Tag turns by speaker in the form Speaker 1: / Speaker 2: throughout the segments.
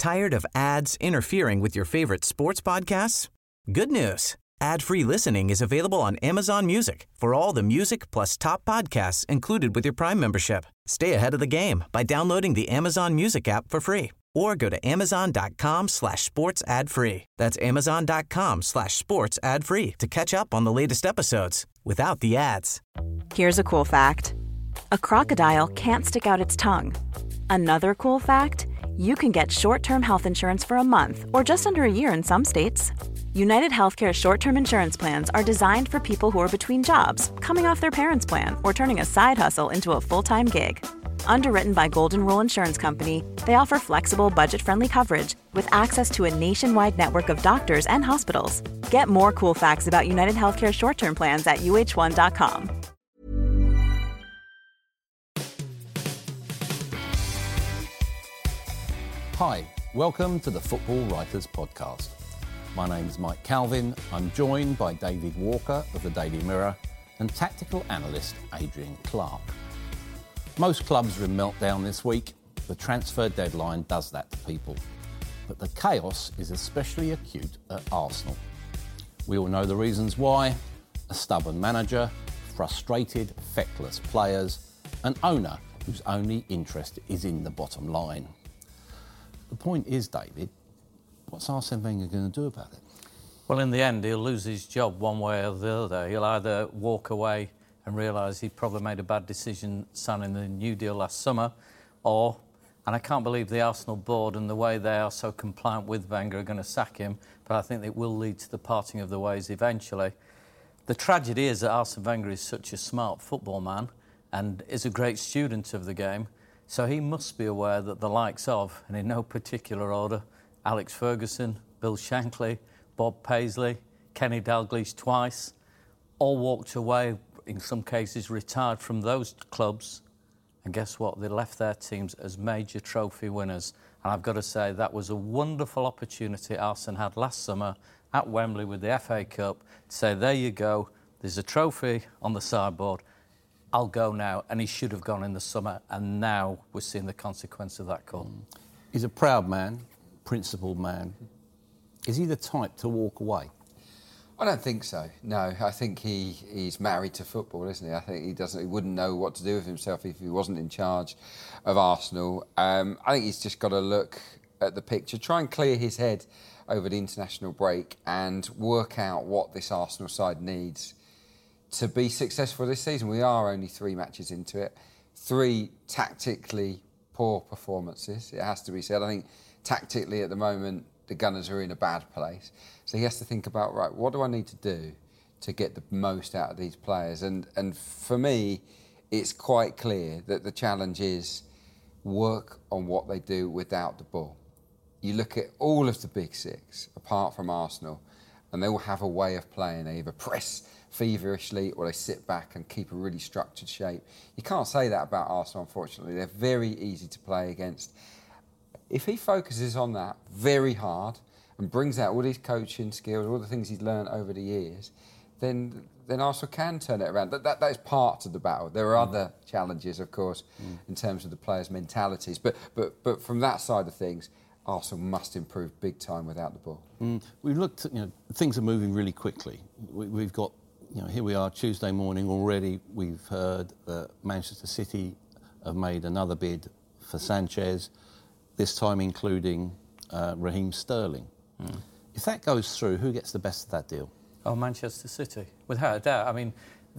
Speaker 1: Tired of ads interfering with your favorite sports podcasts? Good news. Ad-free listening is available on Amazon Music for all the music plus top podcasts included with your Prime membership. Stay ahead of the game by downloading the Amazon Music app for free or go to amazon.com/sports ad free. That's amazon.com/sports ad free to catch up on the latest episodes without the ads.
Speaker 2: Here's a cool fact. A crocodile can't stick out its tongue. Another cool fact, you can get short-term health insurance for a month or just under a year in some states. United Healthcare short-term insurance plans are designed for people who are between jobs, coming off their parents' plan, or turning a side hustle into a full-time gig. Underwritten by Golden Rule Insurance Company, they offer flexible, budget-friendly coverage with access to a nationwide network of doctors and hospitals. Get more cool facts about United Healthcare short-term plans at uh1.com.
Speaker 3: Hi, welcome to the Football Writers Podcast. My name's Mike Calvin. I'm joined by David Walker of the Daily Mirror and tactical analyst Adrian Clark. Most clubs are in meltdown this week. The transfer deadline does that to people. But the chaos is especially acute at Arsenal. We all know the reasons why. A stubborn manager, frustrated, feckless players, an owner whose only interest is in the bottom line. The point is, David, what's Arsene Wenger going to do about it?
Speaker 4: Well, in the end, he'll lose his job one way or the other. He'll either walk away and realise he probably made a bad decision signing the new deal last summer, or, and I can't believe the Arsenal board and the way they are so compliant with Wenger are going to sack him, but I think it will lead to the parting of the ways eventually. The tragedy is that Arsene Wenger is such a smart football man and is a great student of the game, so he must be aware that the likes of, and in no particular order, Alex Ferguson, Bill Shankly, Bob Paisley, Kenny Dalglish twice, all walked away, in some cases retired from those clubs, and guess what? They left their teams as major trophy winners. And I've got to say, that was a wonderful opportunity Arsene had last summer at Wembley with the FA Cup to say, there you go, there's a trophy on the sideboard, I'll go now. And he should have gone in the summer, and now we're seeing the consequence of that call.
Speaker 3: He's a proud man, principled man. Is he the type to walk away?
Speaker 5: I don't think so. No, I think he's married to football, isn't he? I think he wouldn't know what to do with himself if he wasn't in charge of Arsenal. I think he's just got to look at the picture, try and clear his head over the international break and work out what this Arsenal side needs to be successful this season. We are only 3 matches into it. 3 tactically poor performances, it has to be said. I think tactically at the moment, the Gunners are in a bad place. So he has to think about, right, what do I need to do to get the most out of these players? And for me, it's quite clear that the challenge is work on what they do without the ball. You look at all of the big 6, apart from Arsenal, and they all have a way of playing. They either press feverishly or they sit back and keep a really structured shape. You can't say that about Arsenal, unfortunately. They're very easy to play against. If he focuses on that very hard and brings out all his coaching skills, all the things he's learned over the years, then Arsenal can turn it around. That is part of the battle. There are other challenges, of course, in terms of the players' mentalities. But from that side of things, Arsenal must improve big time without the ball.
Speaker 3: We've looked at, things are moving really quickly. We've got, here we are Tuesday morning already. We've heard that Manchester City have made another bid for Sanchez, this time including Raheem Sterling. If that goes through, who gets the best of that deal?
Speaker 4: Oh, Manchester City, without a doubt. I mean,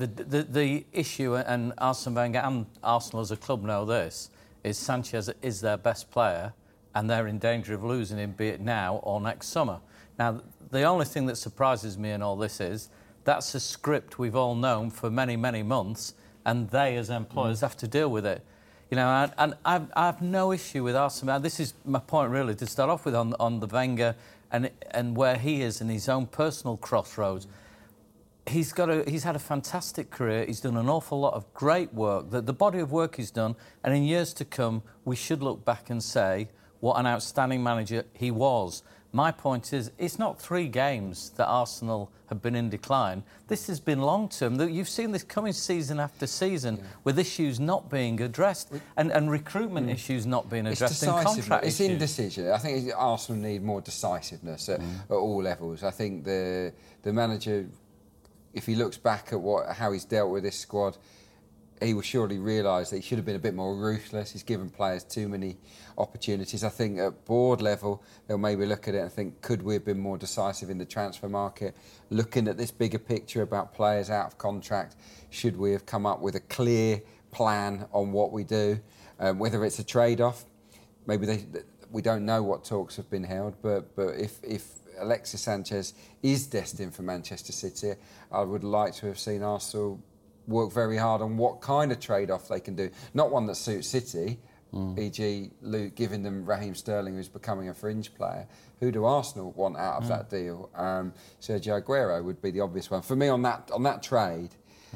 Speaker 4: the issue, and Arsene Wenger and Arsenal as a club know this, is Sanchez is their best player and they're in danger of losing him, be it now or next summer. Now, the only thing that surprises me in all this is that's a script we've all known for many, many months, and they, as employers, have to deal with it. And I have no issue with Arsene. This is my point, really, to start off with on the Wenger and where he is in his own personal crossroads. He's had a fantastic career. He's done an awful lot of great work. The body of work he's done, and in years to come, we should look back and say, what an outstanding manager he was. My point is, it's not 3 games that Arsenal have been in decline. This has been long-term. You've seen this coming season after season with issues not being addressed and recruitment issues not being addressed and contract
Speaker 5: It's
Speaker 4: issues.
Speaker 5: indecision. I think Arsenal need more decisiveness at all levels. I think the manager, if he looks back at how he's dealt with this squad, he will surely realise that he should have been a bit more ruthless. He's given players too many opportunities. I think at board level, they'll maybe look at it and think, could we have been more decisive in the transfer market? Looking at this bigger picture about players out of contract, should we have come up with a clear plan on what we do? Whether it's a trade-off, maybe we don't know what talks have been held, but if Alexis Sanchez is destined for Manchester City, I would like to have seen Arsenal work very hard on what kind of trade-off they can do. Not one that suits City, e.g. giving them Raheem Sterling, who's becoming a fringe player. Who do Arsenal want out of that deal? Sergio Aguero would be the obvious one. For me, on that trade,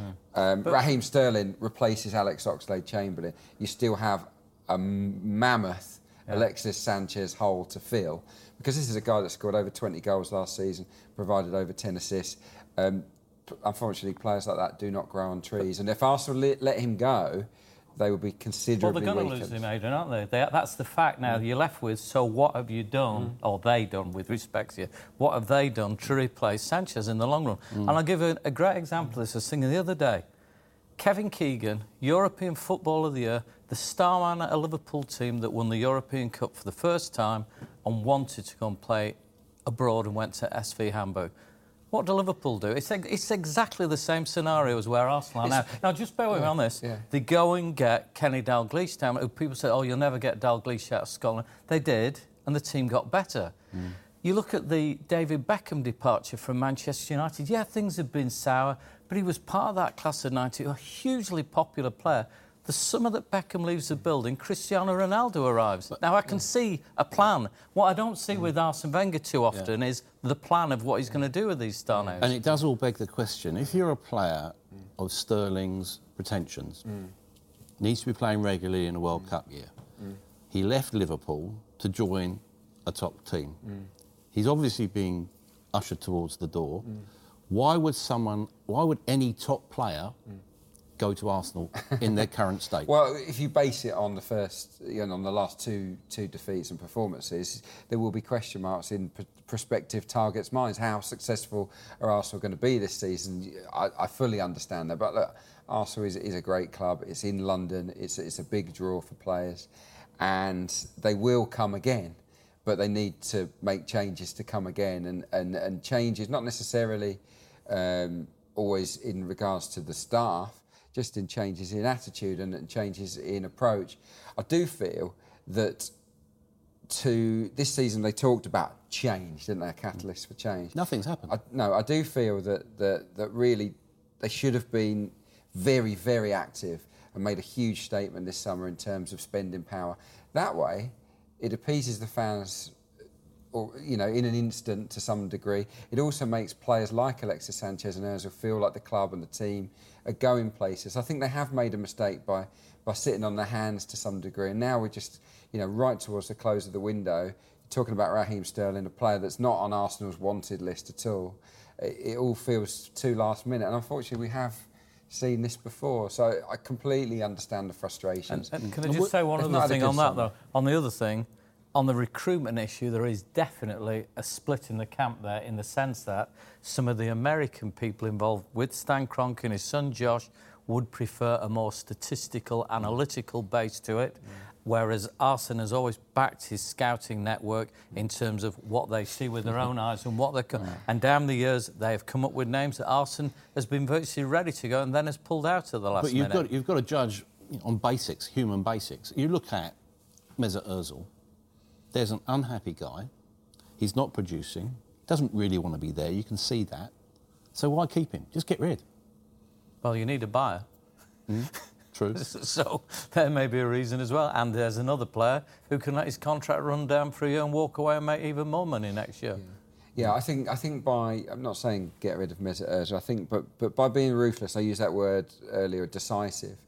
Speaker 5: Raheem Sterling replaces Alex Oxlade-Chamberlain. You still have a mammoth Alexis Sanchez hole to fill, because this is a guy that scored over 20 goals last season, provided over 10 assists. Unfortunately, players like that do not grow on trees. And if Arsenal let him go, they will be considerably
Speaker 4: Well, they're going to lose him, Adrian, aren't they? That's the fact now. You're left with, so what have you done, or they done, with respect to you, what have they done to replace Sanchez in the long run? And I'll give a great example of this. I was thinking the other day, Kevin Keegan, European Footballer of the Year, the star man at a Liverpool team that won the European Cup for the first time and wanted to go and play abroad and went to SV Hamburg. What do Liverpool do? It's exactly the same scenario as where Arsenal are now. Now, just bear with me on this. Yeah. They go and get Kenny Dalglish down. People say, oh, you'll never get Dalglish out of Scotland. They did, and the team got better. You look at the David Beckham departure from Manchester United. Yeah, things have been sour, but he was part of that class of 90, a hugely popular player. The summer that Beckham leaves the building, Cristiano Ronaldo arrives. Now, I can see a plan. What I don't see with Arsene Wenger too often is the plan of what he's going to do with these star names.
Speaker 3: And it does all beg the question, if you're a player of Sterling's pretensions, needs to be playing regularly in a World Cup year, he left Liverpool to join a top team. He's obviously being ushered towards the door. Why would any top player go to Arsenal in their current state?
Speaker 5: Well, if you base it on on the last two defeats and performances, there will be question marks in prospective targets' minds. How successful are Arsenal going to be this season? I fully understand that, but look, Arsenal is a great club. It's in London. It's a big draw for players, and they will come again. But they need to make changes to come again, and changes not necessarily always in regards to the staff, just in changes in attitude and changes in approach. I do feel that this season they talked about change, didn't they? A catalyst for change.
Speaker 3: Nothing's happened.
Speaker 5: I do feel that really they should have been very, very active and made a huge statement this summer in terms of spending power. That way, it appeases the fans, or in an instant to some degree. It also makes players like Alexis Sanchez and Ozil feel like the club and the team are going places. I think they have made a mistake by sitting on their hands to some degree, and now we're just right towards the close of the window, talking about Raheem Sterling, a player that's not on Arsenal's wanted list at all. It all feels too last minute, and unfortunately we have seen this before, so I completely understand the frustrations.
Speaker 4: And can I just say one other thing on that, though? On the other thing, on the recruitment issue, there is definitely a split in the camp there, in the sense that some of the American people involved with Stan Kroenke and his son Josh would prefer a more statistical, analytical base to it, whereas Arsene has always backed his scouting network in terms of what they see with their own eyes and what they and down the years they have come up with names that Arsene has been virtually ready to go and then has pulled out at the last minute.
Speaker 3: But you've got to judge on basics, human basics. You look at Mesut Ozil. There's an unhappy guy. He's not producing. Doesn't really want to be there. You can see that. So why keep him? Just get rid.
Speaker 4: Well, you need a buyer.
Speaker 3: True.
Speaker 4: So there may be a reason as well. And there's another player who can let his contract run down for a year and walk away and make even more money next year.
Speaker 5: Yeah, I think I'm not saying get rid of Mesut Ozil. I think, but by being ruthless, I used that word earlier, decisive.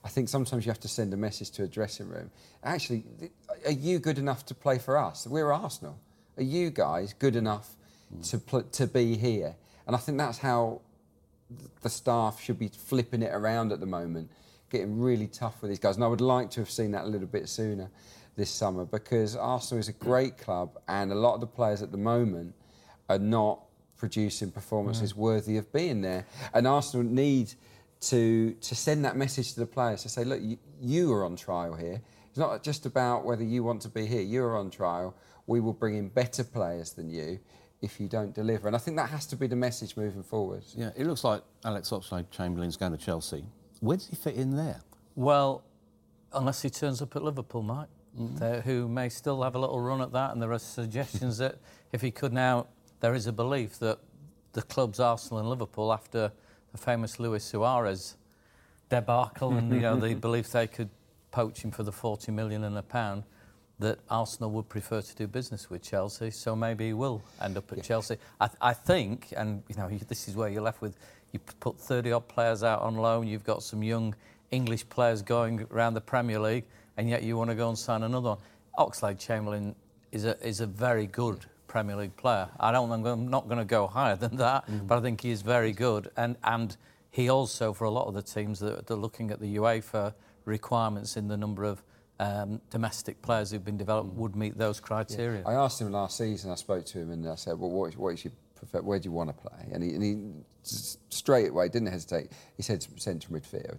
Speaker 5: I think sometimes you have to send a message to a dressing room. Actually, are you good enough to play for us? We're Arsenal. Are you guys good enough to be here? And I think that's how the staff should be flipping it around at the moment, getting really tough with these guys. And I would like to have seen that a little bit sooner this summer, because Arsenal is a great club and a lot of the players at the moment are not producing performances worthy of being there. And Arsenal need to send that message to the players to say, look, you are on trial here. It's not just about whether you want to be here. You are on trial. We will bring in better players than you if you don't deliver. And I think that has to be the message moving forward.
Speaker 3: Yeah, it looks like Alex Oxlade-Chamberlain's going to Chelsea. Where does he fit in there?
Speaker 4: Well, unless he turns up at Liverpool, Mike, who may still have a little run at that, and there are suggestions that if he could now, there is a belief that the clubs Arsenal and Liverpool, after the famous Luis Suarez debacle and the belief they could poach him for the £40 million and a pound, that Arsenal would prefer to do business with Chelsea, so maybe he will end up at Chelsea. I think, and this is where you're left with, you put 30-odd players out on loan, you've got some young English players going around the Premier League, and yet you want to go and sign another one. Oxlade-Chamberlain is a very good Premier League player. I'm not going to go higher than that, but I think he is very good, and he also, for a lot of the teams that are looking at the UEFA requirements in the number of domestic players who've been developed, would meet those criteria.
Speaker 5: I asked him last season, I spoke to him and I said, well, what is your prefer, where do you want to play? And he straight away, didn't hesitate, he said central midfield.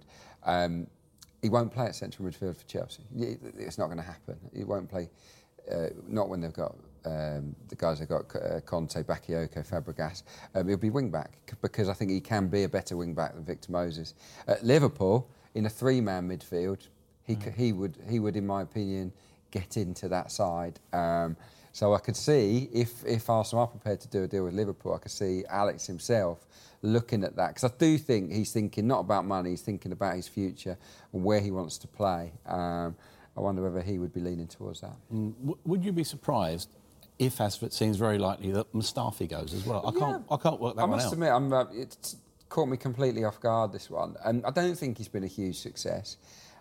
Speaker 5: He won't play at central midfield for Chelsea. It's not going to happen. He won't play, not when they've got the guys they've got, Conte, Bakayoko, Fabregas. He'll be wing-back, because I think he can be a better wing-back than Victor Moses. At Liverpool, in a three-man midfield, he would, in my opinion, get into that side. So I could see, if Arsenal are prepared to do a deal with Liverpool, I could see Alex himself looking at that. Because I do think he's thinking not about money, he's thinking about his future and where he wants to play. I wonder whether he would be leaning towards that.
Speaker 3: Would you be surprised if, as it seems very likely, that Mustafi goes as well? I can't work that one out.
Speaker 5: I must admit, it's caught me completely off guard, this one. And I don't think he's been a huge success.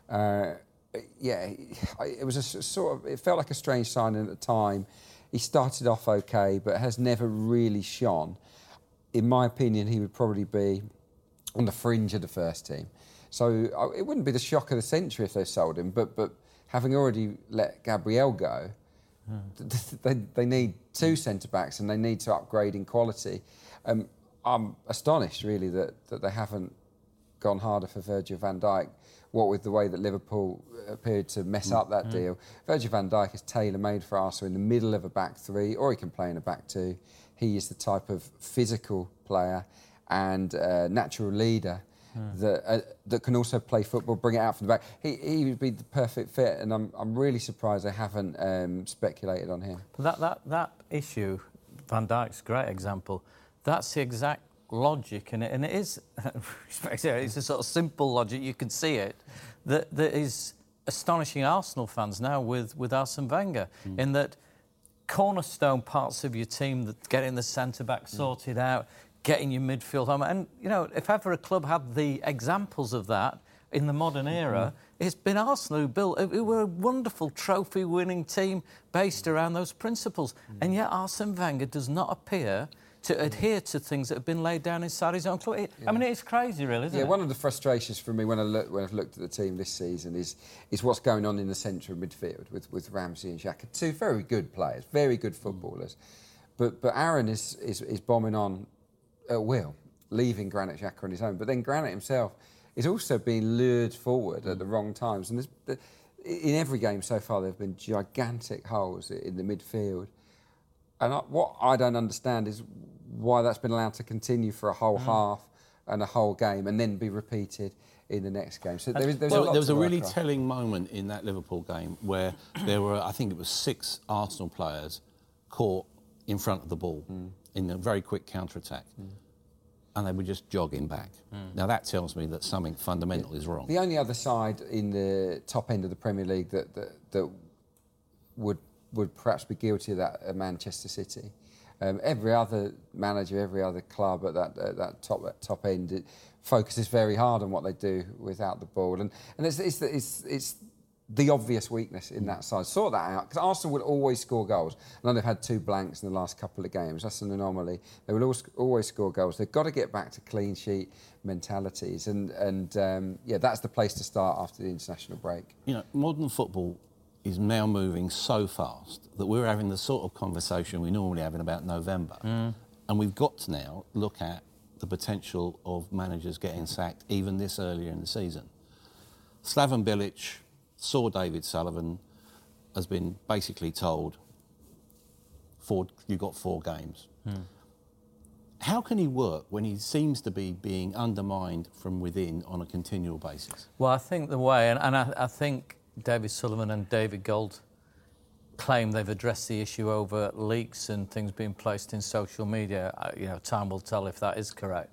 Speaker 5: It was it felt like a strange signing at the time. He started off okay, but has never really shone. In my opinion, he would probably be on the fringe of the first team. So it wouldn't be the shock of the century if they sold him, but having already let Gabriel go, they need two centre-backs and they need to upgrade in quality. I'm astonished, really, that they haven't gone harder for Virgil van Dijk, what with the way that Liverpool appeared to mess up that deal. Virgil van Dijk is tailor-made for Arsenal in the middle of a back three, or he can play in a back two. He is the type of physical player and natural leader that can also play football, bring it out from the back. He would be the perfect fit, and I'm really surprised they haven't speculated on him.
Speaker 4: That issue, Van Dijk's a great example. That's the exact logic, and it is, it's a sort of simple logic, you can see it, that is astonishing Arsenal fans now with Arsene Wenger, in that cornerstone parts of your team, that getting the centre-back sorted out, getting your midfield home. And, if ever a club had the examples of that in the modern era, it's been Arsenal who built. We were a wonderful trophy-winning team based around those principles. And yet Arsene Wenger does not appear to adhere to things that have been laid down inside his own club. I mean, it's crazy, really, isn't it?
Speaker 5: Yeah, one of the frustrations for me when I've looked at the team this season is what's going on in the central midfield with Ramsey and Xhaka. Two very good players, very good footballers. But Aaron is bombing on at will, leaving Granit Xhaka on his own. But then Granit himself is also being lured forward at the wrong times. And in every game so far, there have been gigantic holes in the midfield. And what I don't understand is why that's been allowed to continue for a whole half and a whole game and then be repeated in the next game. So there was
Speaker 3: a really telling moment in that Liverpool game where there were, I think it was 6 Arsenal players caught in front of the ball in a very quick counter-attack. And they were just jogging back. Now that tells me that something fundamental is wrong.
Speaker 5: The only other side in the top end of the Premier League that would perhaps be guilty of that are Manchester City. Every other manager, every other club at that top end, it focuses very hard on what they do without the ball, and it's the obvious weakness in that side. Sort that out, because Arsenal would always score goals. I know they've had 2 blanks in the last couple of games. That's an anomaly. They will always score goals. They've got to get back to clean sheet mentalities, and that's the place to start after the international break.
Speaker 3: You know, modern football is now moving so fast that we're having the sort of conversation we normally have in about November. And we've got to now look at the potential of managers getting sacked even this earlier in the season. Slaven Bilic saw David Sullivan, has been basically told, you've got 4 games. How can he work when he seems to be being undermined from within on a continual basis?
Speaker 4: Well, I think the way, and I think David Sullivan and David Gold claim they've addressed the issue over leaks and things being placed in social media. Time will tell if that is correct.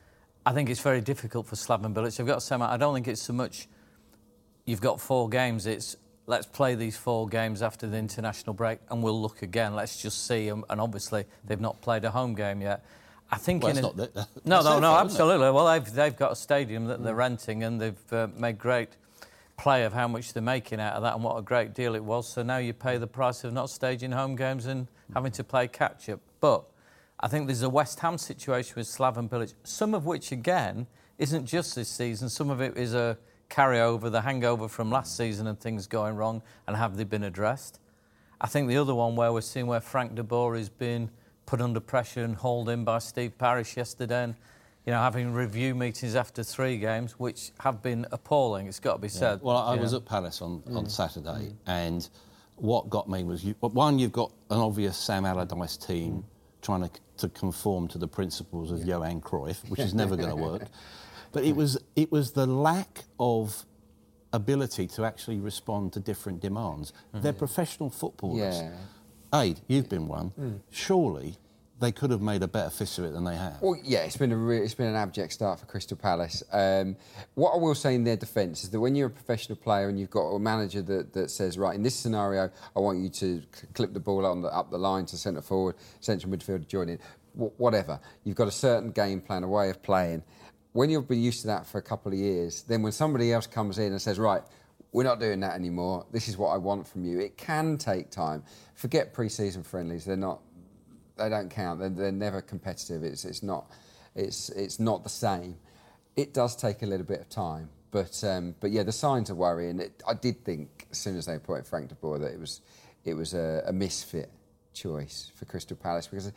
Speaker 4: I think it's very difficult for Slaven Bilic. I've got to say, I don't think it's so much you've got 4 games, it's let's play these 4 games after the international break and we'll look again. Let's just see. And obviously, they've not played a home game yet. I think No, absolutely. Well, they've got a stadium that they're renting and they've made great play of how much they're making out of that and what a great deal it was. So now you pay the price of not staging home games and having to play catch-up. But I think there's a West Ham situation with Slaven Bilic, some of which, again, isn't just this season. Some of it is a carryover, the hangover from last season and things going wrong, and have they been addressed? I think the other one where we're seeing where Frank de Boer is being put under pressure and hauled in by Steve Parish yesterday and, having review meetings after 3 games, which have been appalling, it's got to be said.
Speaker 3: Well, I was at Palace on Saturday, and what got me was, you've got an obvious Sam Allardyce team trying to conform to the principles of Johan Cruyff, which is never going to work. But it was the lack of ability to actually respond to different demands. They're professional footballers. Aid, you've been one. Surely they could have made a better fist of it than they have.
Speaker 5: Well, yeah, it's been an abject start for Crystal Palace. What I will say in their defence is that when you're a professional player and you've got a manager that says, right, in this scenario, I want you to clip the ball up the line to centre forward, central midfielder join in, whatever. You've got a certain game plan, a way of playing. When you've been used to that for a couple of years, then when somebody else comes in and says, right, we're not doing that anymore, this is what I want from you, it can take time. Forget pre-season friendlies, they don't count, they're never competitive, it's not the same. It does take a little bit of time, but yeah, the signs are worrying. I did think, as soon as they appointed Frank de Boer, that it was a misfit choice for Crystal Palace, because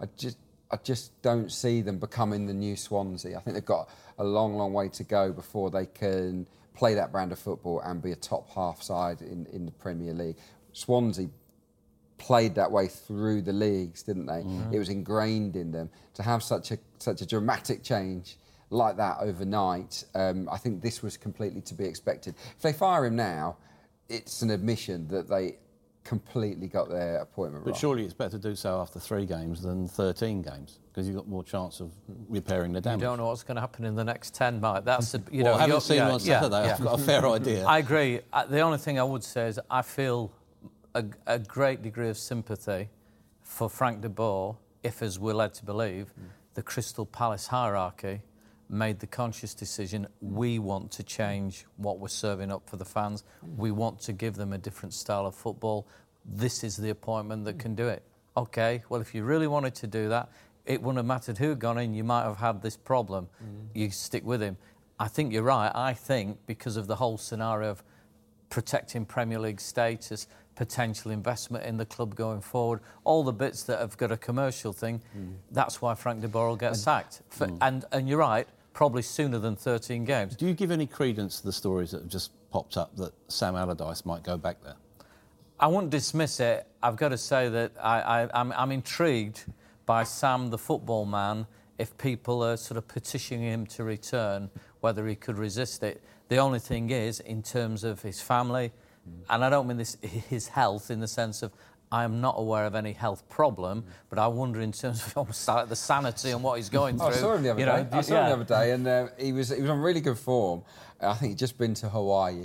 Speaker 5: I just don't see them becoming the new Swansea. I think they've got a long, long way to go before they can play that brand of football and be a top half side in the Premier League. Swansea played that way through the leagues, didn't they? It was ingrained in them. To have such a dramatic change like that overnight, I think this was completely to be expected. If they fire him now, it's an admission that they completely got their appointment wrong.
Speaker 3: But surely it's better to do so after 3 games than 13 games, because you've got more chance of repairing the damage.
Speaker 4: You don't know what's going to happen in the next 10, Mike. That's
Speaker 3: having seen them on Saturday, I've got a fair idea.
Speaker 4: I agree. The only thing I would say is I feel a great degree of sympathy for Frank de Boer if, as we're led to believe, the Crystal Palace hierarchy made the conscious decision, we want to change what we're serving up for the fans. We want to give them a different style of football. This is the appointment that can do it. OK, well, if you really wanted to do that, it wouldn't have mattered who had gone in. You might have had this problem. You stick with him. I think you're right. I think because of the whole scenario of protecting Premier League status, potential investment in the club going forward, all the bits that have got a commercial thing, that's why Frank de Boer will get sacked. And you're right, probably sooner than 13 games.
Speaker 3: Do you give any credence to the stories that have just popped up that Sam Allardyce might go back there?
Speaker 4: I wouldn't dismiss it. I've got to say that I'm intrigued by Sam, the football man, if people are sort of petitioning him to return, whether he could resist it. The only thing is, in terms of his family, and I don't mean his health in the sense of I am not aware of any health problem, but I wonder in terms of almost like the sanity and what he's going through.
Speaker 5: I saw him the other day. And he was on really good form. I think he'd just been to Hawaii.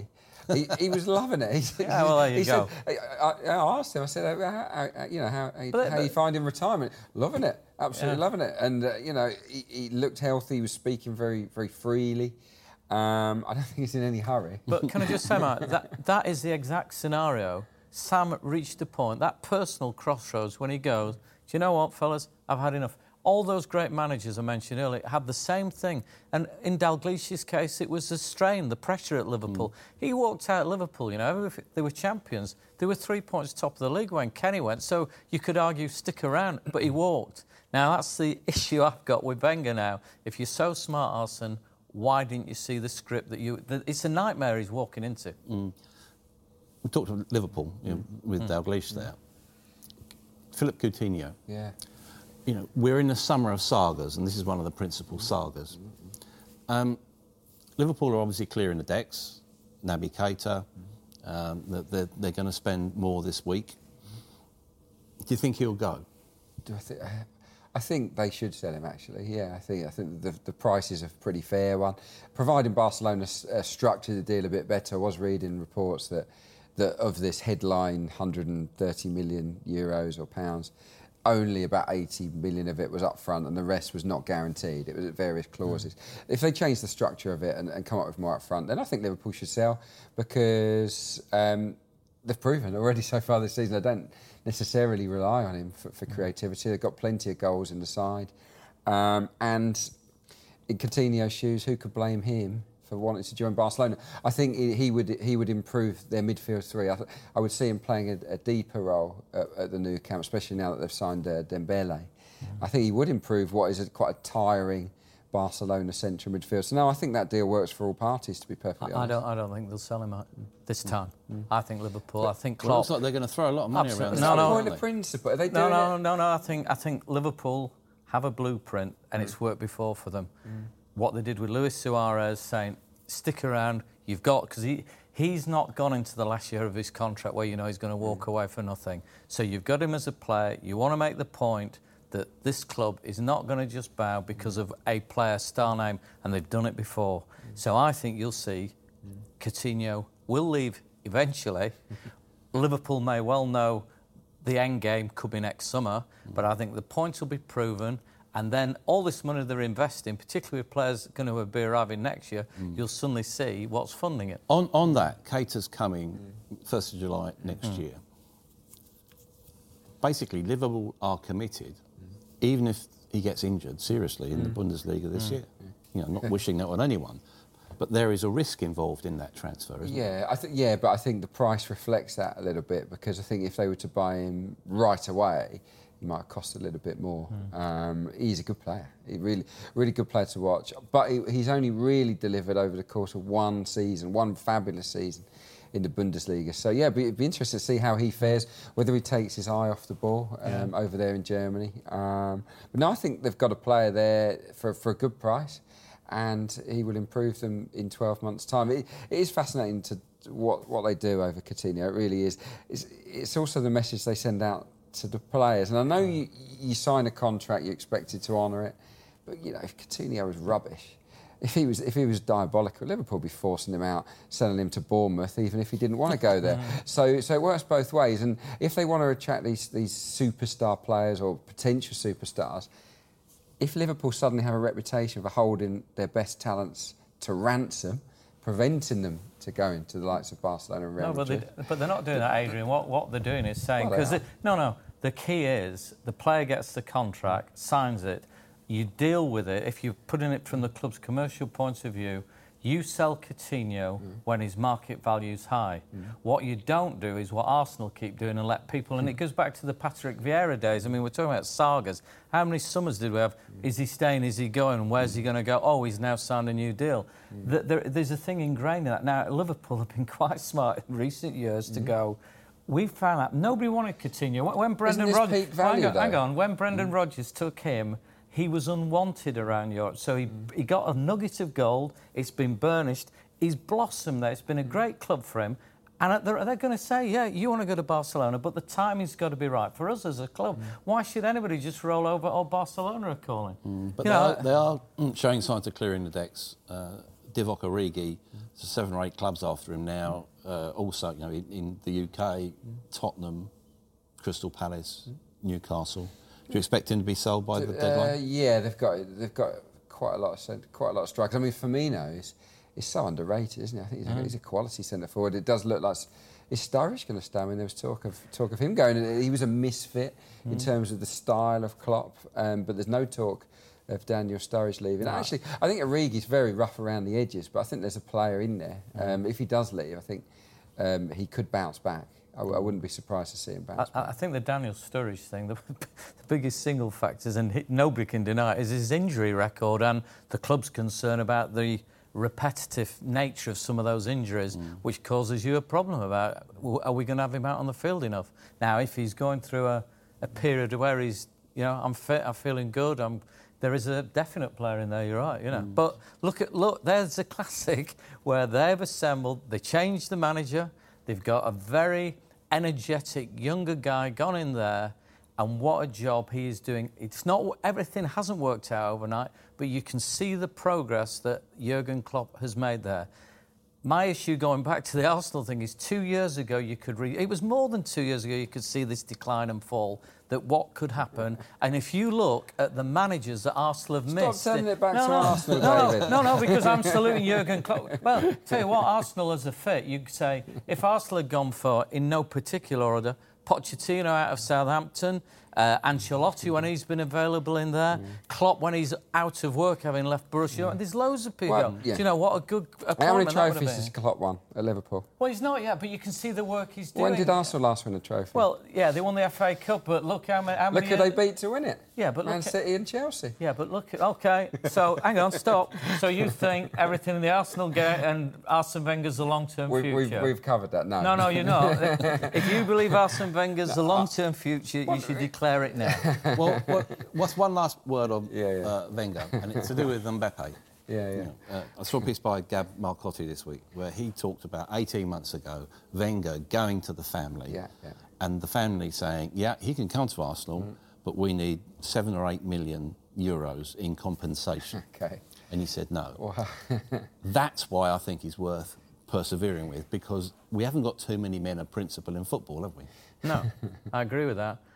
Speaker 5: He was loving it.
Speaker 4: Yeah, well, there you go.
Speaker 5: Said, I asked him, I said, how are you finding retirement? Loving it, absolutely loving it. And, he looked healthy, he was speaking very, very freely. I don't think he's in any hurry.
Speaker 4: But can I just say, Mark, that is the exact scenario. Sam reached a point, that personal crossroads, when he goes, do you know what, fellas, I've had enough. All those great managers I mentioned earlier had the same thing. And in Dalglish's case, it was the strain, the pressure at Liverpool. He walked out of Liverpool, they were champions. They were 3 points top of the league when Kenny went. So you could argue stick around, but he walked. Now, that's the issue I've got with Wenger now. If you're so smart, Arsene, why didn't you see the script it's a nightmare he's walking into.
Speaker 3: We talked about Liverpool with Dalglish there. Philippe Coutinho.
Speaker 5: Yeah.
Speaker 3: We're in the summer of sagas, and this is one of the principal sagas. Liverpool are obviously clearing the decks. Naby Keita, they're going to spend more this week. Do you think he'll go?
Speaker 5: I think they should sell him, actually. Yeah, I think the price is a pretty fair one. Providing Barcelona structure the deal a bit better, I was reading reports that of this headline 130 million euros or pounds, only about 80 million of it was up front and the rest was not guaranteed. It was at various clauses. If they change the structure of it and come up with more up front, then I think Liverpool should sell, because they've proven already so far this season they don't necessarily rely on him for creativity. They've got plenty of goals in the side. And in Coutinho's shoes, who could blame him for wanting to join Barcelona? I think he would improve their midfield three. I would see him playing a deeper role at the Nou Camp, especially now that they've signed Dembele. I think he would improve what is quite a tiring Barcelona central midfield. So no, I think that deal works for all parties, to be perfectly honest.
Speaker 4: I don't think they'll sell him this time. I think Liverpool. I think Klopp.
Speaker 3: Well, it looks like they're going to throw a lot of money around.
Speaker 5: No, point of principle. Are they doing it?
Speaker 4: No. I think Liverpool have a blueprint, and it's worked before for them. What they did with Luis Suarez, saying stick around, you've got, because he's not gone into the last year of his contract where he's going to walk away for nothing. So you've got him as a player. You want to make the point that this club is not going to just bow because of a player star name, and they've done it before. So I think you'll see Coutinho will leave eventually. Liverpool may well know the end game could be next summer, but I think the points will be proven, and then all this money they're investing, particularly with players going to be arriving next year, you'll suddenly see what's funding it.
Speaker 3: On that, Keita's coming 1st of July next year. Basically, Liverpool are committed, even if he gets injured seriously in the Bundesliga this year. Not wishing that on anyone. But there is a risk involved in that transfer, isn't there?
Speaker 5: But I think the price reflects that a little bit, because I think if they were to buy him right away, he might cost a little bit more. He's a good player. He really good player to watch. But he's only really delivered over the course of one fabulous season in the Bundesliga. So, yeah, it'd be interesting to see how he fares, whether he takes his eye off the ball over there in Germany. But no, I think they've got a player there for a good price, and he will improve them in 12 months' time. It is fascinating to what they do over Coutinho. It really is. It's also the message they send out to the players. And I know you sign a contract, you're expected to honour it, but, if Coutinho was rubbish, if he was diabolical, Liverpool would be forcing him out, selling him to Bournemouth, even if he didn't want to go there. So it works both ways. And if they want to attract these superstar players or potential superstars, if Liverpool suddenly have a reputation for holding their best talents to ransom, preventing them to going to the likes of Barcelona and Real Madrid.
Speaker 4: But they're not doing that, Adrian. What they're doing is saying, the key is the player gets the contract, signs it. You deal with it. If you're putting it from the club's commercial point of view, you sell Coutinho when his market value's high. What you don't do is what Arsenal keep doing and let people... And it goes back to the Patrick Vieira days. I mean, we're talking about sagas. How many summers did we have? Is he staying? Is he going? Where's he going to go? Oh, he's now signed a new deal. There's a thing ingrained in that. Now, Liverpool have been quite smart in recent years to go... We found out nobody wanted Coutinho. When Brendan Rodgers... Hang on. When Brendan Rodgers took him... He was unwanted around Europe, so he got a nugget of gold. It's been burnished. He's blossomed there. It's been a great club for him. And they're going to say, yeah, you want to go to Barcelona, but the timing's got to be right. For us as a club, why should anybody just roll over, Barcelona are calling?
Speaker 3: But they are showing signs of clearing the decks. Divock Origi, so 7 or 8 clubs after him now. Also, in the UK, Tottenham, Crystal Palace, Newcastle. Do you expect him to be sold by the deadline?
Speaker 5: Yeah, they've got quite a lot of strikers. I mean, Firmino is so underrated, isn't he? I think he's a quality centre forward. It does look like. Is Sturridge going to stay? I mean, there was talk of him going. He was a misfit in terms of the style of Klopp, but there's no talk of Daniel Sturridge leaving.
Speaker 3: Right.
Speaker 5: Actually, I think Origi's very rough around the edges, but I think there's a player in there. If he does leave, I think he could bounce back. I wouldn't be surprised to see him bounce back.
Speaker 4: I think the Daniel Sturridge thing, the biggest single factors, and nobody can deny it, is his injury record and the club's concern about the repetitive nature of some of those injuries, which causes you a problem about, are we going to have him out on the field enough? Now, if he's going through a period where he's, I'm fit, I'm feeling good, there is a definite player in there, you're right, But look, there's a classic where they've assembled, they changed the manager, they've got a very energetic younger guy gone in there, and what a job he is doing. It's not, everything hasn't worked out overnight, but you can see the progress that Jurgen Klopp has made there. My issue, going back to the Arsenal thing, is 2 years ago it was more than 2 years ago you could see this decline and fall, that what could happen. And if you look at the managers that Arsenal have missed...
Speaker 5: Stop sending it back to Arsenal, David.
Speaker 4: No, because I'm saluting Jurgen Klopp. Well, tell you what, Arsenal as a fit, you could say, if Arsenal had gone for, in no particular order, Pochettino out of Southampton, Ancelotti when he's been available in there, Klopp when he's out of work having left Borussia, and there's loads of people.
Speaker 5: Well, yeah.
Speaker 4: Do you know what a good appointment
Speaker 5: How many
Speaker 4: that would have
Speaker 5: trophies
Speaker 4: been?
Speaker 5: has Klopp won at Liverpool?
Speaker 4: Well, he's not yet, but you can see the work he's doing.
Speaker 5: When did Arsenal last win a trophy?
Speaker 4: Well, yeah, they won the FA Cup, but look how many...
Speaker 5: Look who they beat to win it.
Speaker 4: Yeah, but
Speaker 5: Man City and Chelsea.
Speaker 4: Yeah, but look... OK, so hang on, stop. So you think everything in the Arsenal game and Arsene Wenger's the long-term future?
Speaker 5: We've covered that, no.
Speaker 4: No, you're not. If you believe Arsene Wenger's the long-term future, you should declare it now.
Speaker 3: Well, what's one last word on Wenger, and it's to do with Mbappe. I saw a piece by Gab Marcotti this week where he talked about 18 months ago Wenger going to the family and the family saying, he can come to Arsenal, but we need 7 or 8 million euros in compensation.
Speaker 5: Okay.
Speaker 3: And he said no.
Speaker 5: Wow.
Speaker 3: That's why I think he's worth persevering with, because we haven't got too many men of principle in football, have we?
Speaker 4: No, I agree with that.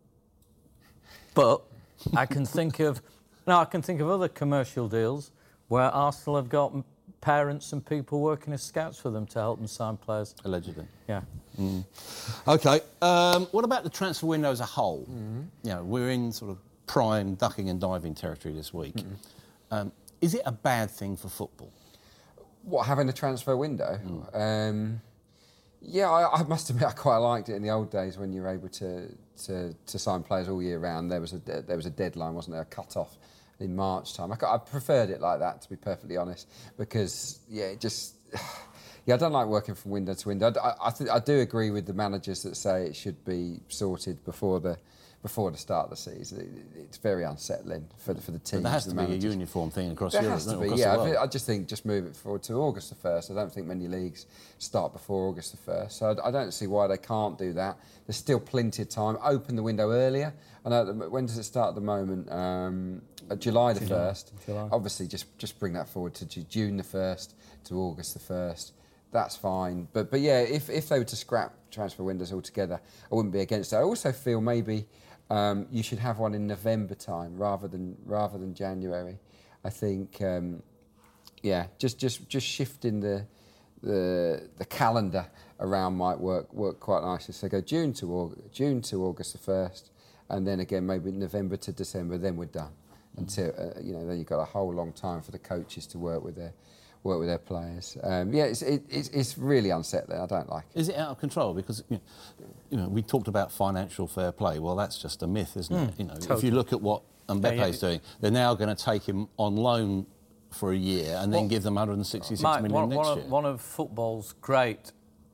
Speaker 4: But I can think of other commercial deals where Arsenal have got parents and people working as scouts for them to help them sign players.
Speaker 3: Allegedly.
Speaker 4: Yeah.
Speaker 3: OK. What about the transfer window as a whole? We're in sort of prime ducking and diving territory this week. Is it a bad thing for football?
Speaker 5: What, having a transfer window? I must admit I quite liked it in the old days when you were able to sign players all year round. There was a deadline, wasn't there? A cut-off in March time. I preferred it like that, to be perfectly honest, because I don't like working from window to window. I do agree with the managers that say it should be sorted before the start of the season. It's very unsettling for the teams.
Speaker 3: But there has to be a uniform thing across Europe.
Speaker 5: There has to be, I just think just move it forward to August the 1st. I don't think many leagues start before August the 1st. So I don't see why they can't do that. There's still plenty of time. Open the window earlier. I know, when does it start at the moment? July the 1st.
Speaker 4: July.
Speaker 5: Obviously, just bring that forward to June the 1st, to August the 1st. That's fine. But if they were to scrap transfer windows altogether, I wouldn't be against it. I also feel maybe you should have one in November time rather than January. I think, just shifting the calendar around might work quite nicely. So go June to August the 1st, and then again maybe November to December. Then we're done until then you've got a whole long time for the coaches to work with their players. It's really unsettling. I don't like it.
Speaker 3: Is it out of control? Because we talked about financial fair play. Well, that's just a myth, isn't it?
Speaker 4: Totally.
Speaker 3: If you look at what Mbappe's doing, they're now going to take him on loan for a year and then give them 166 million next year.
Speaker 4: One of football's great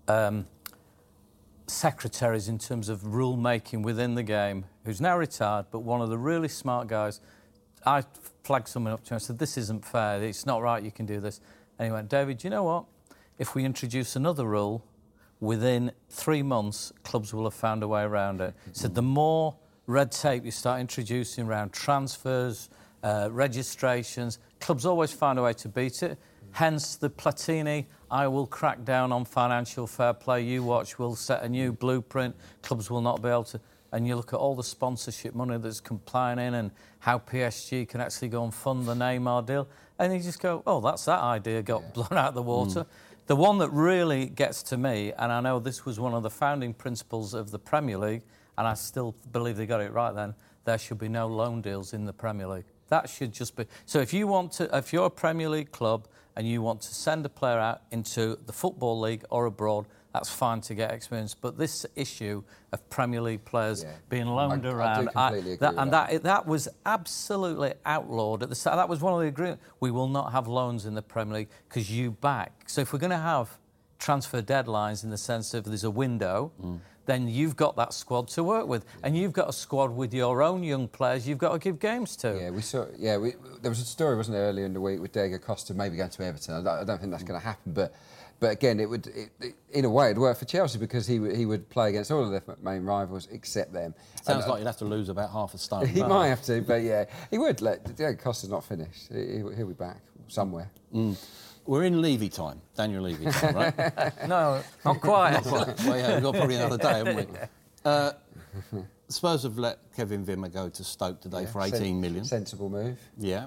Speaker 4: secretaries in terms of rule making within the game, who's now retired, but one of the really smart guys. I flagged someone up to him and said, "This isn't fair. It's not right. You can do this." And he went, "David, do you know what? If we introduce another rule, within 3 months, clubs will have found a way around it." He said, "The more red tape you start introducing around transfers, registrations, clubs always find a way to beat it." Hence the Platini, I will crack down on financial fair play. You watch, we'll set a new blueprint. Clubs will not be able to... And you look at all the sponsorship money that's complying in and how PSG can actually go and fund the Neymar deal. And you just go, oh, that's that idea got blown out of the water. The one that really gets to me, and I know this was one of the founding principles of the Premier League, and I still believe they got it right then, there should be no loan deals in the Premier League. That should just be... So if you're a Premier League club and you want to send a player out into the Football League or abroad, that's fine to get experience. But this issue of Premier League players being loaned around...
Speaker 5: I do completely agree with
Speaker 4: that was absolutely outlawed at the start. That was one of the agreements. We will not have loans in the Premier League because you back. So if we're going to have transfer deadlines in the sense of there's a window... then you've got that squad to work with. And you've got a squad with your own young players you've got to give games to.
Speaker 5: There was a story, wasn't there, earlier in the week with Diego Costa maybe going to Everton. I don't think that's going to happen, but again, in a way, it'd work for Chelsea because he would play against all of their main rivals except them.
Speaker 3: Sounds like you'd have to lose about half a stone.
Speaker 5: He might have to, but yeah, he would. Diego Costa's not finished. He'll be back somewhere.
Speaker 3: We're in Levy time, Daniel Levy time, right?
Speaker 4: No, not quite.
Speaker 3: Not quite. Well, yeah, we've got probably another day, haven't we? Spurs have let Kevin Wimmer go to Stoke today for 18 million.
Speaker 5: Sensible move.
Speaker 3: Yeah.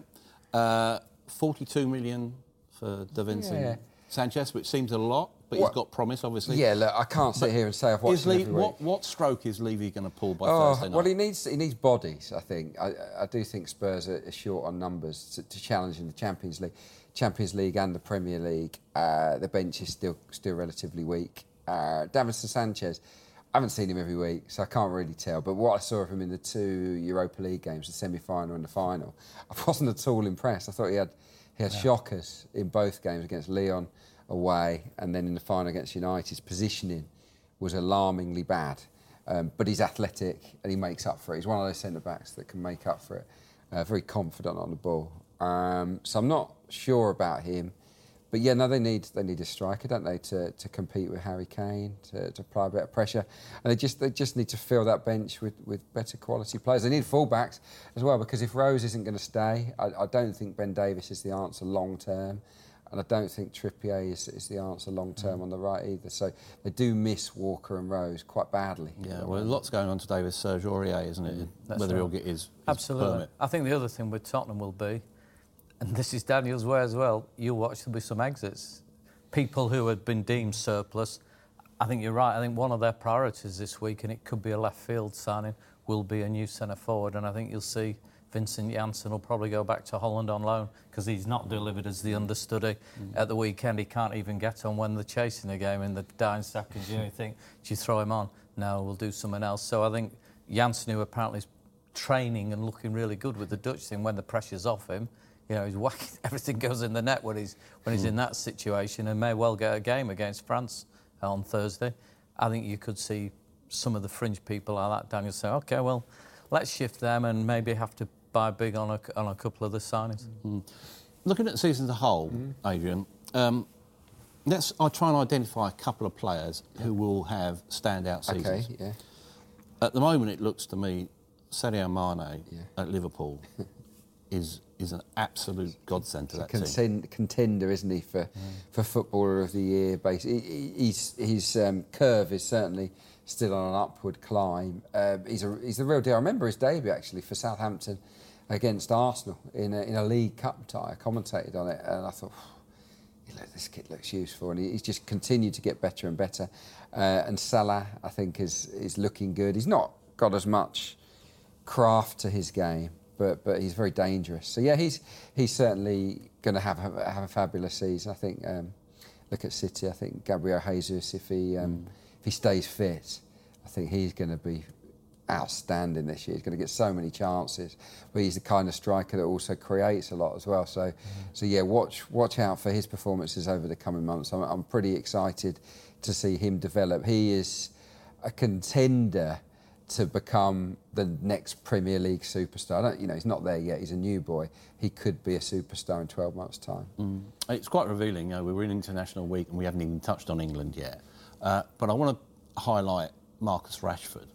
Speaker 3: 42 million for Davinson Sanchez, which seems a lot, but he's got promise, obviously.
Speaker 5: Yeah, look, I can't sit here and say I've watched him every week.
Speaker 3: What stroke is Levy going to pull by Thursday night?
Speaker 5: Well, he needs bodies, I think. I do think Spurs are short on numbers to challenge in the Champions League and the Premier League. The bench is still relatively weak. Davinson Sanchez, I haven't seen him every week, so I can't really tell. But what I saw of him in the 2 Europa League games, the semi-final and the final, I wasn't at all impressed. I thought he had shockers in both games against Lyon away and then in the final against United. His positioning was alarmingly bad. But he's athletic and he makes up for it. He's one of those centre-backs that can make up for it. Very confident on the ball. So I'm not sure about him. But yeah, no, they need a striker, don't they, to compete with Harry Kane, to apply a bit of pressure. And they just need to fill that bench with better quality players. They need fullbacks as well, because if Rose isn't going to stay, I don't think Ben Davies is the answer long term. And I don't think Trippier is the answer long term on the right either. So they do miss Walker and Rose quite badly.
Speaker 3: Yeah, well, lots going on today with Serge Aurier, isn't it? Whether he'll get his
Speaker 4: Absolutely.
Speaker 3: permit.
Speaker 4: I think the other thing with Tottenham will be, and this is Daniel's way as well, you'll watch there'll be some exits. People who had been deemed surplus, I think you're right, I think one of their priorities this week, and it could be a left field signing, will be a new centre forward, and I think you'll see Vincent Janssen will probably go back to Holland on loan because he's not delivered as the understudy. At the weekend, he can't even get on when they're chasing the game in the dying seconds. You think, do you throw him on? No, we'll do something else. So I think Janssen, who apparently is training and looking really good with the Dutch thing when the pressure's off him, you know, he's whacking, everything goes in the net when he's in that situation, and may well get a game against France on Thursday. I think you could see some of the fringe people like that, Daniel, say, OK, well, let's shift them and maybe have to buy big on a couple of the signings.
Speaker 3: Looking at the season as a whole, Adrian, I'll try and identify a couple of players who will have standout seasons.
Speaker 5: Okay, yeah.
Speaker 3: At the moment, it looks to me Sadio Mane at Liverpool is an absolute godsend to that team.
Speaker 5: Contender, isn't he, for Footballer of the Year? Basically, his curve is certainly still on an upward climb. He's the real deal. I remember his debut actually for Southampton against Arsenal in a League Cup tie. I commentated on it, and I thought, this kid looks useful, and he's just continued to get better and better. And Salah, I think, is looking good. He's not got as much craft to his game, but he's very dangerous. So yeah, he's certainly going to have a fabulous season. I think. Look at City. I think Gabriel Jesus, if he stays fit, I think he's going to be outstanding this year. He's going to get so many chances, but he's the kind of striker that also creates a lot as well. So yeah, watch out for his performances over the coming months. I'm pretty excited to see him develop. He is a contender to become the next Premier League superstar. He's not there yet. He's a new boy. He could be a superstar in 12 months' time.
Speaker 3: It's quite revealing. We're in International Week and we haven't even touched on England yet. But I want to highlight Marcus Rashford.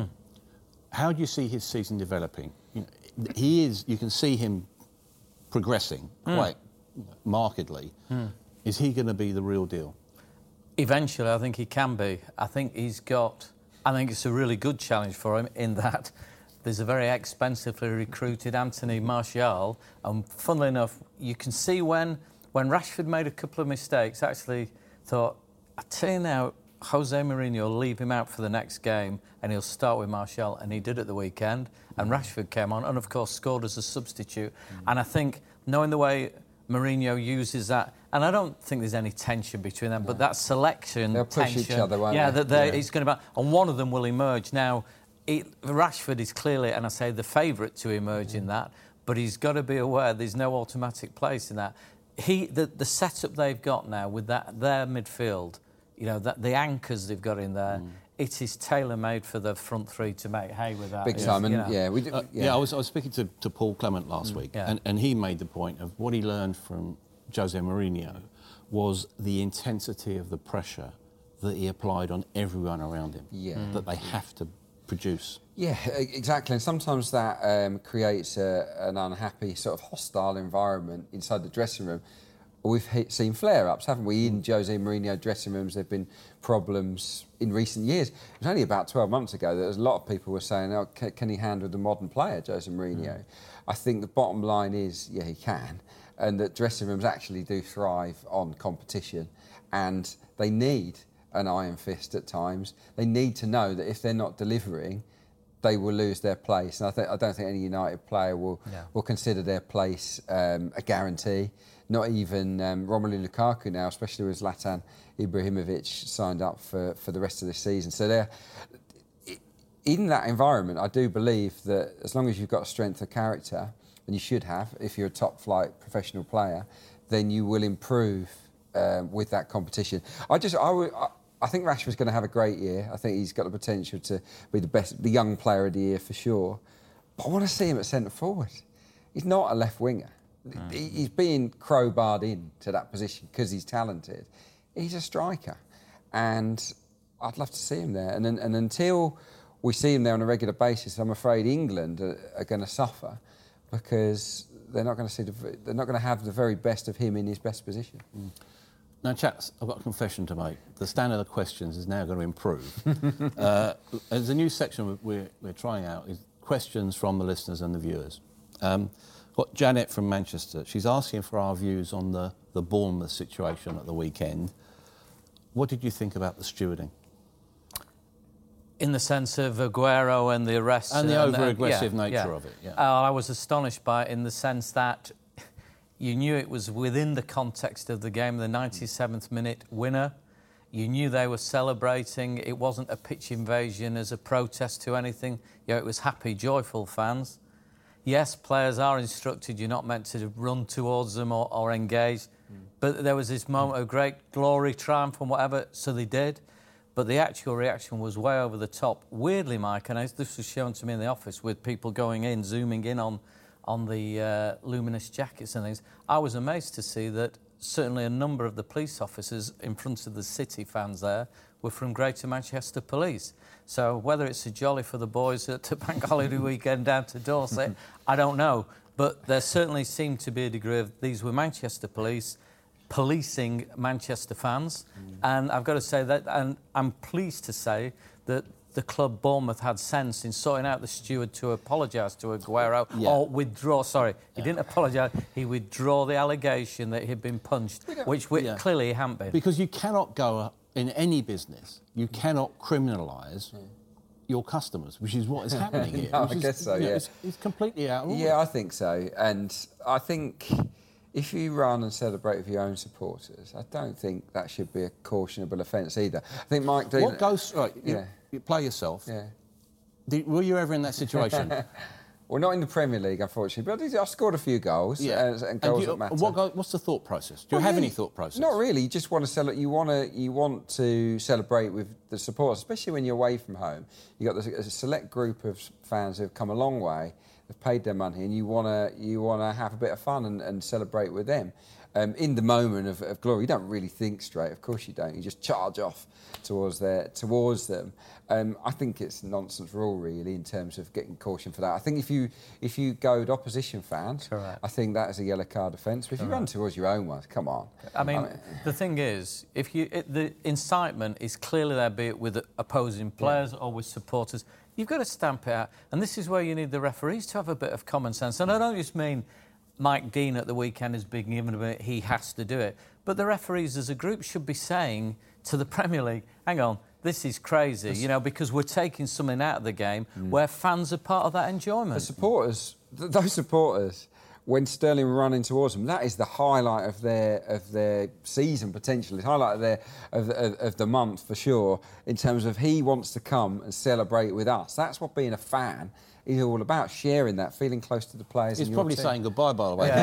Speaker 3: How do you see his season developing? You can see him progressing quite markedly. Is he going to be the real deal?
Speaker 4: Eventually, I think he can be. I think it's a really good challenge for him in that there's a very expensively recruited Anthony Martial, and funnily enough, you can see when Rashford made a couple of mistakes, I actually thought, I tell you now, Jose Mourinho will leave him out for the next game and he'll start with Martial, and he did at the weekend, and Rashford came on and of course scored as a substitute. And I think knowing the way Mourinho uses that, and I don't think there's any tension between them, but that selection
Speaker 5: they'll push
Speaker 4: tension,
Speaker 5: each other, won't
Speaker 4: they? It's going to be, and one of them will emerge. Now, Rashford is clearly, and I say the favourite to emerge in that, but he's got to be aware there's no automatic place in that. The setup they've got now with their midfield, the anchors they've got in there, it is tailor-made for the front three to make hay with that.
Speaker 5: Big time,
Speaker 3: I was speaking to Paul Clement last week, and he made the point of what he learned from Jose Mourinho was the intensity of the pressure that he applied on everyone around him. That they have to produce.
Speaker 5: Yeah, exactly. And sometimes that creates an unhappy, sort of hostile environment inside the dressing room. We've seen flare-ups, haven't we? In Jose Mourinho dressing rooms, there have been problems in recent years. It was only about 12 months ago that a lot of people were saying, oh, can he handle the modern player, Jose Mourinho? I think the bottom line is, yeah, he can. And that dressing rooms actually do thrive on competition. And they need an iron fist at times. They need to know that if they're not delivering, they will lose their place. And I don't think any United player will consider their place a guarantee. Not even Romelu Lukaku now, especially with Zlatan Ibrahimovic signed up for the rest of the season. So in that environment, I do believe that as long as you've got a strength of character, and you should have if you're a top-flight professional player, then you will improve with that competition. I think Rashford's going to have a great year. I think he's got the potential to be the young player of the year for sure. But I want to see him at centre forward. He's not a left winger. He's being crowbarred into that position because he's talented. He's a striker, and I'd love to see him there. And until we see him there on a regular basis, I'm afraid England are going to suffer because they're not going to have the very best of him in his best position.
Speaker 3: Now, chaps, I've got a confession to make. The standard of questions is now going to improve. There's a new section we're trying out, is questions from the listeners and the viewers. Got Janet from Manchester. She's asking for our views on the Bournemouth situation at the weekend. What did you think about the stewarding?
Speaker 4: In the sense of Aguero and the arrest.
Speaker 3: And the over-aggressive nature of it,
Speaker 4: I was astonished by it in the sense that you knew it was within the context of the game, the 97th minute winner. You knew they were celebrating. It wasn't a pitch invasion as a protest to anything. It was happy, joyful fans. Yes, players are instructed you're not meant to run towards them or engage. But there was this moment of great glory, triumph and whatever, so they did. But the actual reaction was way over the top. Weirdly, Mike, and this was shown to me in the office with people going in, zooming in on the luminous jackets and things. I was amazed to see that certainly a number of the police officers in front of the City fans there were from Greater Manchester Police. So whether it's a jolly for the boys at the bank holiday weekend down to Dorset, I don't know. But there certainly seemed to be a degree of these were Manchester Police policing Manchester fans. And I've got to say that, and I'm pleased to say that the club Bournemouth had sense in sorting out the steward to apologise to Aguero or withdraw. Sorry, he didn't apologise. He withdraw the allegation that he'd been punched, which clearly he hadn't been.
Speaker 3: Because you cannot go in any business, you cannot criminalise your customers, which is what is happening here.
Speaker 5: I guess so, yeah.
Speaker 3: It's completely out of order.
Speaker 5: Yeah, I think so. And I think if you run and celebrate with your own supporters, I don't think that should be a cautionable offence either. I think Mike...
Speaker 3: What goes... Right, you play yourself.
Speaker 5: Yeah.
Speaker 3: Were you ever in that situation?
Speaker 5: Well, not in the Premier League, unfortunately, but I scored a few goals and goals that matter.
Speaker 3: What's the thought process? Do you have any thought process?
Speaker 5: Not really. You just want to celebrate. You want to celebrate with the supporters, especially when you're away from home. You've got a select group of fans who have come a long way, have paid their money, and you want to have a bit of fun and celebrate with them. in the moment of glory, you don't really think straight. Of course you don't. You just charge off towards them. I think it's a nonsense rule, really, in terms of getting caution for that. I think if you goad opposition fans,
Speaker 4: correct,
Speaker 5: I think that is a yellow card offence. But if you run towards your own ones, come on.
Speaker 4: I mean, the thing is, the incitement is clearly there, be it with opposing players or with supporters. You've got to stamp it out. And this is where you need the referees to have a bit of common sense. And I don't just mean Mike Dean at the weekend has been given a bit, he has to do it. But the referees as a group should be saying to the Premier League, hang on, this is crazy, because we're taking something out of the game where fans are part of that enjoyment.
Speaker 5: Those supporters, when Sterling were running towards them, that is the highlight of their season potentially, the highlight of the month for sure. In terms of he wants to come and celebrate with us. That's what being a fan is all about, sharing that, feeling close to the players.
Speaker 3: He's
Speaker 5: in your
Speaker 3: probably
Speaker 5: team.
Speaker 3: saying goodbye, by the way.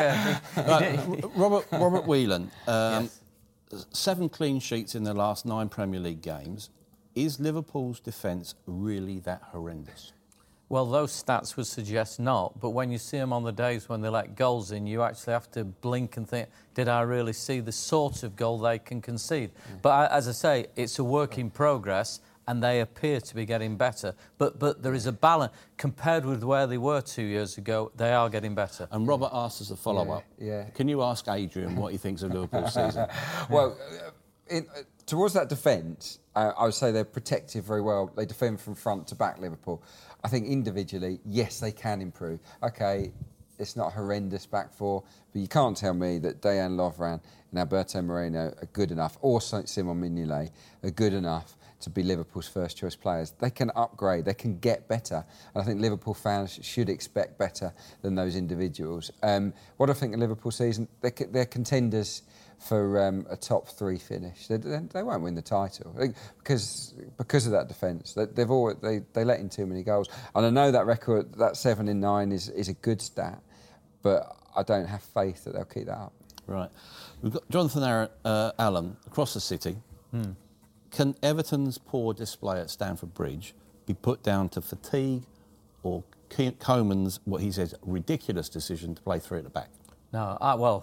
Speaker 3: Robert Whelan,
Speaker 4: Yes.
Speaker 3: 7 clean sheets in the last 9 Premier League games. Is Liverpool's defence really that horrendous?
Speaker 4: Well, those stats would suggest not, but when you see them on the days when they let goals in, you actually have to blink and think, did I really see the sort of goal they can concede? But as I say, it's a work in progress, and they appear to be getting better. But there is a balance. Compared with where they were 2 years ago, they are getting better.
Speaker 3: And Robert asked us a follow-up.
Speaker 5: Yeah.
Speaker 3: Can you ask Adrian what he thinks of Liverpool's season?
Speaker 5: Well, towards that defence, I would say they're protected very well. They defend from front to back, Liverpool. I think individually, yes, they can improve. OK, it's not a horrendous back four, but you can't tell me that Dejan Lovren and Alberto Moreno are good enough, or Simon Mignolet are good enough to be Liverpool's first-choice players. They can upgrade, they can get better. And I think Liverpool fans should expect better than those individuals. What I think of Liverpool season, they're contenders for a top 3 finish. They won't win the title because of that defence. They let in too many goals. And I know that record, that 7 in 9 is a good stat, but I don't have faith that they'll keep that up.
Speaker 3: Right. We've got Jonathan Allen across the city. Can Everton's poor display at Stamford Bridge be put down to fatigue or Koeman's, what he says, ridiculous decision to play 3 at the back?
Speaker 4: No, well,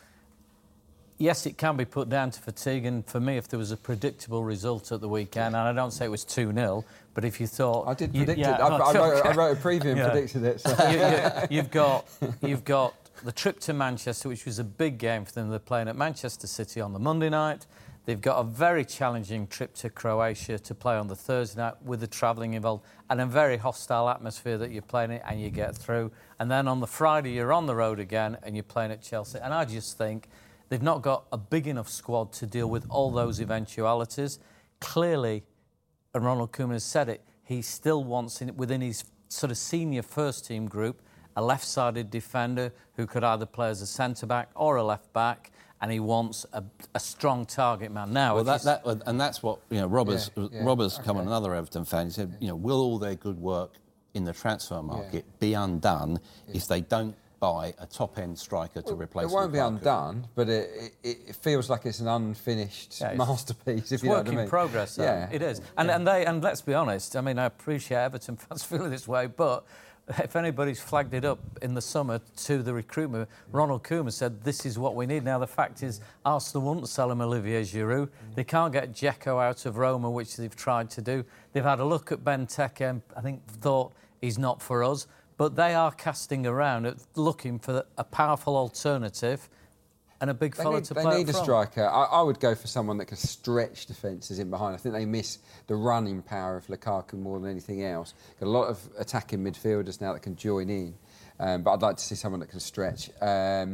Speaker 4: yes, it can be put down to fatigue, and for me, if there was a predictable result at the weekend, and I don't say it was 2-0, but if you thought...
Speaker 5: I did predict it. I wrote a preview and predicted it. So.
Speaker 4: You've got the trip to Manchester, which was a big game for them. They're playing at Manchester City on the Monday night. They've got a very challenging trip to Croatia to play on the Thursday night with the travelling involved and a very hostile atmosphere that you're playing in and you get through. And then on the Friday, you're on the road again and you're playing at Chelsea. And I just think they've not got a big enough squad to deal with all those eventualities. Clearly, and Ronald Koeman has said it, he still wants, within his sort of senior first-team group, a left-sided defender who could either play as a centre-back or a left-back, and he wants a strong target man. Now,
Speaker 3: well, that's what Robert's come on, another Everton fan. He said, will all their good work in the transfer market be undone if they don't buy a top-end striker to replace?
Speaker 5: It won't be undone, but it feels like it's an unfinished masterpiece.
Speaker 4: It's work in progress. It is, and let's be honest. I mean, I appreciate Everton fans feeling this way, but if anybody's flagged it up in the summer to the recruitment, Ronald Koeman said this is what we need. Now, the fact is, Arsenal wouldn't sell him Olivier Giroud. They can't get Dzeko out of Roma, which they've tried to do. They've had a look at Benteke and I think thought he's not for us. But they are casting around, looking for a powerful alternative and a big fella to play up front.
Speaker 5: They need a striker. I would go for someone that can stretch defences in behind. I think they miss the running power of Lukaku more than anything else. Got a lot of attacking midfielders now that can join in. But I'd like to see someone that can stretch. But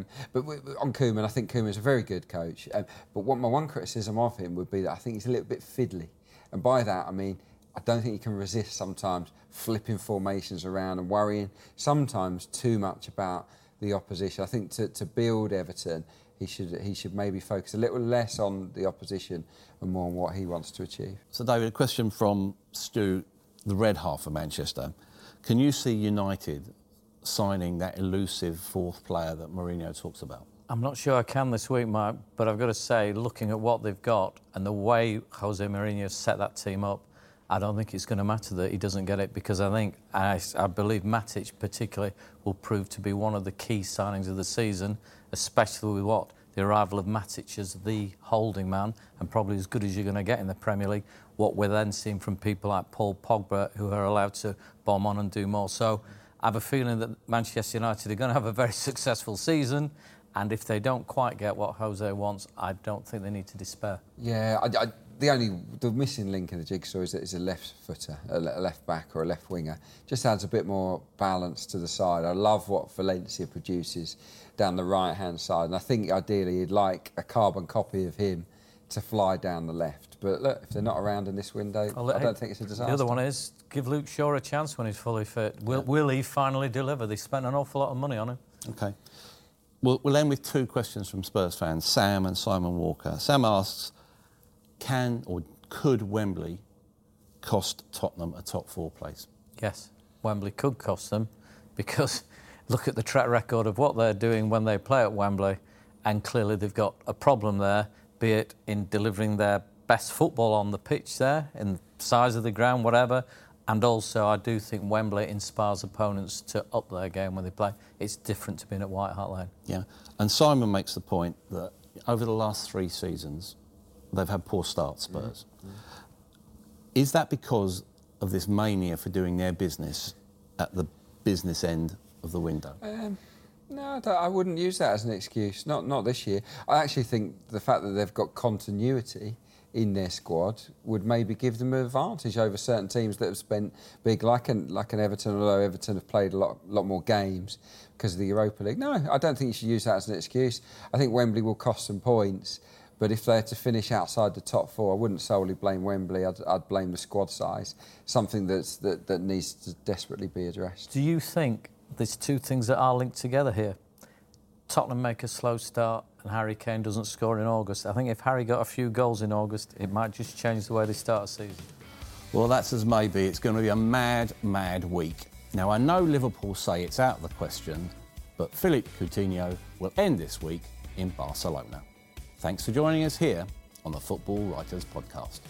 Speaker 5: on Koeman, I think Koeman's a very good coach. But my one criticism of him would be that I think he's a little bit fiddly. And by that, I mean, I don't think he can resist sometimes flipping formations around and worrying sometimes too much about the opposition. I think to build Everton, he should maybe focus a little less on the opposition and more on what he wants to achieve.
Speaker 3: So, David, a question from Stu, the red half of Manchester. Can you see United signing that elusive 4th player that Mourinho talks about?
Speaker 4: I'm not sure I can this week, Mike, but I've got to say, looking at what they've got and the way Jose Mourinho set that team up, I don't think it's going to matter that he doesn't get it, because I believe Matic particularly will prove to be one of the key signings of the season, especially with what the arrival of Matic as the holding man, and probably as good as you're going to get in the Premier League, what we're then seeing from people like Paul Pogba, who are allowed to bomb on and do more. So I have a feeling that Manchester United are going to have a very successful season, and if they don't quite get what Jose wants, I don't think they need to despair.
Speaker 5: Yeah, the missing link in the jigsaw is a left footer, a left back or a left winger. Just adds a bit more balance to the side. I love what Valencia produces down the right-hand side, and I think ideally you'd like a carbon copy of him to fly down the left. But look, if they're not around in this window, I don't think it's a disaster.
Speaker 4: The other one is give Luke Shaw a chance when he's fully fit. Will he finally deliver? They spent an awful lot of money on him.
Speaker 3: OK. We'll end with two questions from Spurs fans, Sam and Simon Walker. Sam asks, can or could Wembley cost Tottenham a top 4 place?
Speaker 4: Yes, Wembley could cost them, because look at the track record of what they're doing when they play at Wembley, and clearly they've got a problem there, be it in delivering their best football on the pitch there, in the size of the ground, whatever. And also, I do think Wembley inspires opponents to up their game when they play. It's different to being at White Hart Lane.
Speaker 3: Yeah, and Simon makes the point that over the last 3 seasons, they've had poor starts, Spurs. Mm-hmm. Is that because of this mania for doing their business at the business end of the window?
Speaker 5: No, I wouldn't use that as an excuse. Not this year. I actually think the fact that they've got continuity in their squad would maybe give them an advantage over certain teams that have spent big, like an Everton, although Everton have played a lot more games because of the Europa League. No, I don't think you should use that as an excuse. I think Wembley will cost some points, but if they're to finish outside the top 4, I wouldn't solely blame Wembley. I'd blame the squad size, something that needs to desperately be addressed.
Speaker 4: Do you think there's 2 things that are linked together here? Tottenham make a slow start and Harry Kane doesn't score in August. I think if Harry got a few goals in August, it might just change the way they start a season.
Speaker 3: Well, that's as maybe. It's going to be a mad, mad week. Now, I know Liverpool say it's out of the question, but Philippe Coutinho will end this week in Barcelona. Thanks for joining us here on the Football Writers Podcast.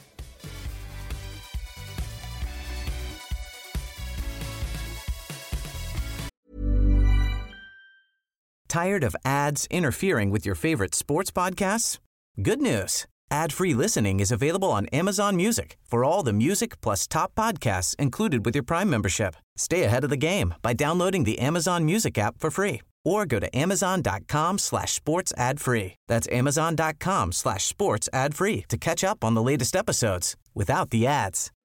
Speaker 1: Tired of ads interfering with your favorite sports podcasts? Good news. Ad-free listening is available on Amazon Music for all the music plus top podcasts included with your Prime membership. Stay ahead of the game by downloading the Amazon Music app for free or go to amazon.com/sports ad free. That's amazon.com/sports ad free to catch up on the latest episodes without the ads.